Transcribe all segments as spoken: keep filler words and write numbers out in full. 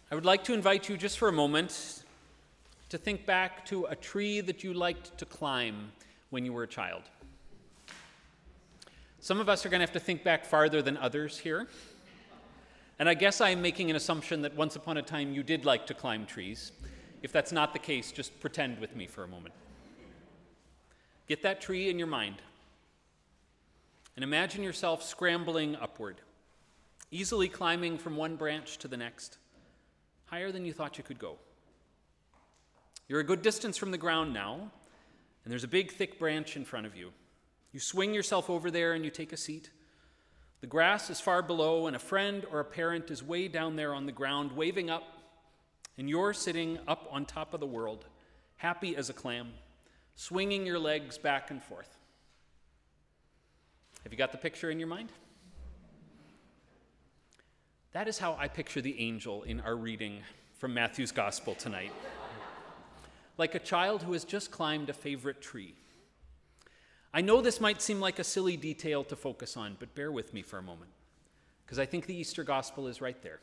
I would like to invite you just for a moment to think back to a tree that you liked to climb when you were a child. Some of us are going to have to think back farther than others here. And I guess I am making an assumption that once upon a time you did like to climb trees. If that's not the case, just pretend with me for a moment. Get that tree in your mind. And imagine yourself scrambling upward, easily climbing from one branch to the next, higher than you thought you could go. You're a good distance from the ground now, and there's a big, thick branch in front of you. You swing yourself over there and you take a seat. The grass is far below, and a friend or a parent is way down there on the ground, waving up, and you're sitting up on top of the world, happy as a clam, swinging your legs back and forth. Have you got the picture in your mind? That is how I picture the angel in our reading from Matthew's Gospel tonight. Like a child who has just climbed a favorite tree. I know this might seem like a silly detail to focus on, but bear with me for a moment, because I think the Easter Gospel is right there.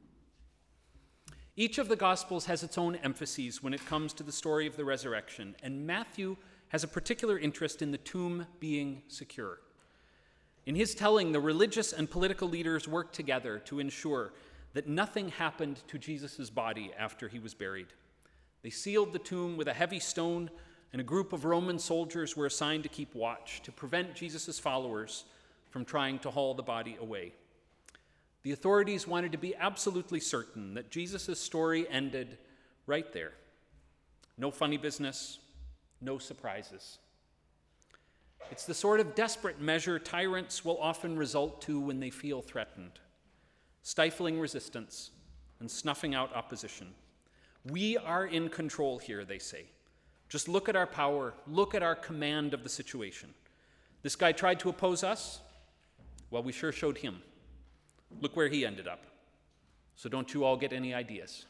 Each of the Gospels has its own emphases when it comes to the story of the resurrection, and Matthew has a particular interest in the tomb being secure. In his telling, the religious and political leaders worked together to ensure that nothing happened to Jesus' body after he was buried. They sealed the tomb with a heavy stone, and a group of Roman soldiers were assigned to keep watch to prevent Jesus' followers from trying to haul the body away. The authorities wanted to be absolutely certain that Jesus' story ended right there. No funny business, no surprises. It's the sort of desperate measure tyrants will often resort to when they feel threatened, stifling resistance and snuffing out opposition. We are in control here, they say. Just look at our power, look at our command of the situation. This guy tried to oppose us. Well, we sure showed him. Look where he ended up. So don't you all get any ideas.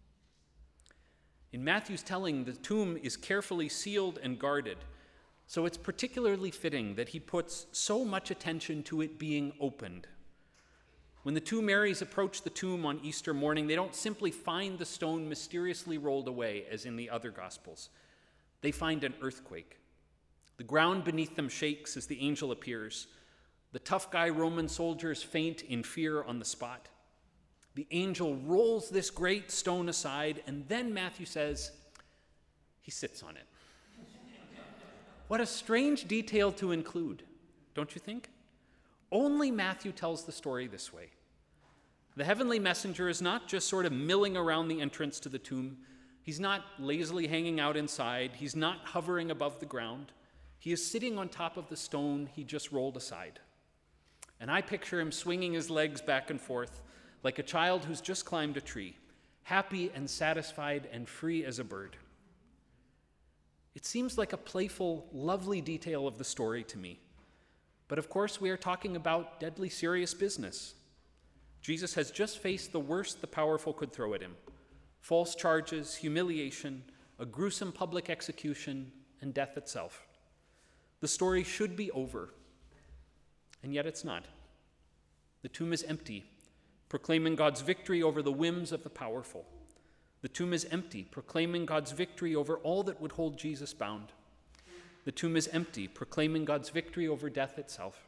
In Matthew's telling, the tomb is carefully sealed and guarded. So it's particularly fitting that he puts so much attention to it being opened. When the two Marys approach the tomb on Easter morning, they don't simply find the stone mysteriously rolled away, as in the other Gospels. They find an earthquake. The ground beneath them shakes as the angel appears. The tough guy Roman soldiers faint in fear on the spot. The angel rolls this great stone aside, and then Matthew says, he sits on it. What a strange detail to include, don't you think? Only Matthew tells the story this way. The heavenly messenger is not just sort of milling around the entrance to the tomb. He's not lazily hanging out inside. He's not hovering above the ground. He is sitting on top of the stone he just rolled aside. And I picture him swinging his legs back and forth like a child who's just climbed a tree, happy and satisfied and free as a bird. It seems like a playful, lovely detail of the story to me. But of course, we are talking about deadly serious business. Jesus has just faced the worst the powerful could throw at him: false charges, humiliation, a gruesome public execution, and death itself. The story should be over, and yet it's not. The tomb is empty, proclaiming God's victory over the whims of the powerful. The tomb is empty, proclaiming God's victory over all that would hold Jesus bound. The tomb is empty, proclaiming God's victory over death itself.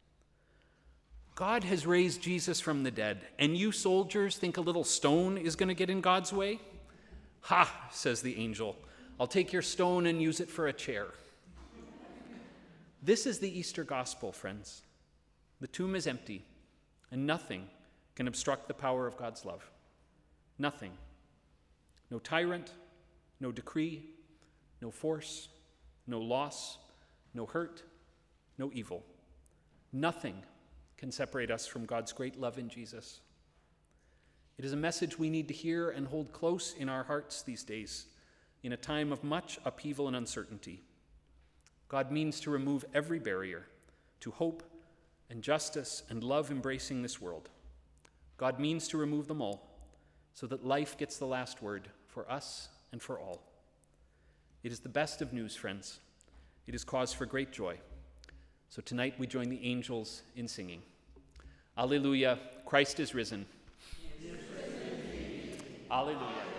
God has raised Jesus from the dead, and you soldiers think a little stone is going to get in God's way? Ha, says the angel, I'll take your stone and use it for a chair. This is the Easter gospel, friends. The tomb is empty, and nothing can obstruct the power of God's love. Nothing. No tyrant, no decree, no force, no loss, no hurt, no evil. Nothing can separate us from God's great love in Jesus. It is a message we need to hear and hold close in our hearts these days, in a time of much upheaval and uncertainty. God means to remove every barrier to hope and justice and love embracing this world. God means to remove them all so that life gets the last word for us and for all. It is the best of news, friends. It is cause for great joy. So tonight we join the angels in singing. Alleluia, Christ is risen. He is risen indeed. Alleluia.